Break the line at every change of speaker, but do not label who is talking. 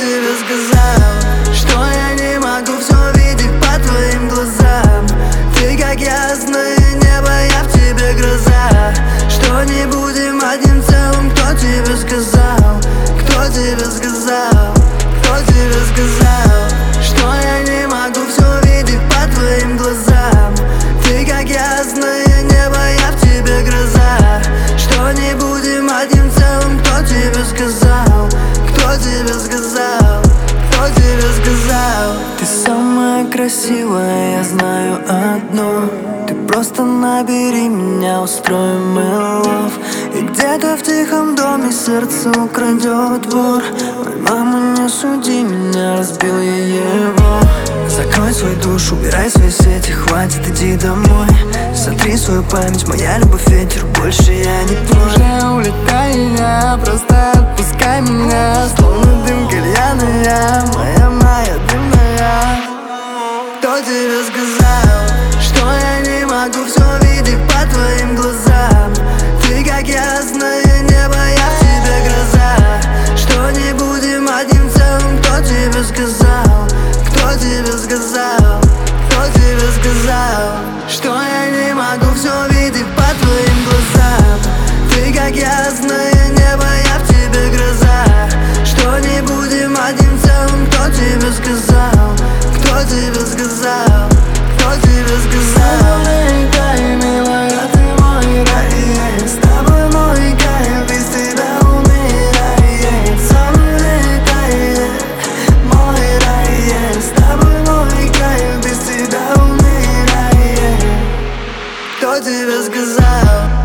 тебе сказал, что я не могу все видеть по твоим глазам? Ты как ясное небо, я в тебе гроза. Что не будем одним целым, кто тебе сказал? Кто тебе сказал? Кто тебе сказал, что я не могу все видеть по твоим глазам? Ты как ясное небо, я в тебе гроза. Что не будем одним целым, кто тебе сказал? Кто тебе сказал? Кто тебе сказал? Ты самая красивая, я знаю одно. Ты просто набери меня, устроим love. И где-то в тихом доме сердце украдет вор. Ой, мама, не суди меня, разбил я его. Закрой свою душу, убирай свои сети, хватит, иди домой. Сотри свою память, моя любовь ветер, больше я не твой. Уже улетай меня, просто отпускай меня. Словно дым кальяная, моя дымная. Кто тебе сказал, что я не могу все видеть по твоим глазам? Ты как ясное небо, я в тебе гроза. Что не будем одним целым, кто тебе сказал? Кто тебе сказал? Кто тебе сказал, что я не могу все видеть по твоим глазам? Ты как ясное небо, я в тебе гроза. Что не будем одним целым, кто тебе сказал? Кто тебе сказал? Кто тебе сказал? Улетай, милая, ты мой рай. С тобой мой кайф, без тебя умирает. Сам улетай, мой рай. С тобой мой кайф, без тебя умирает. Кто тебе сказал?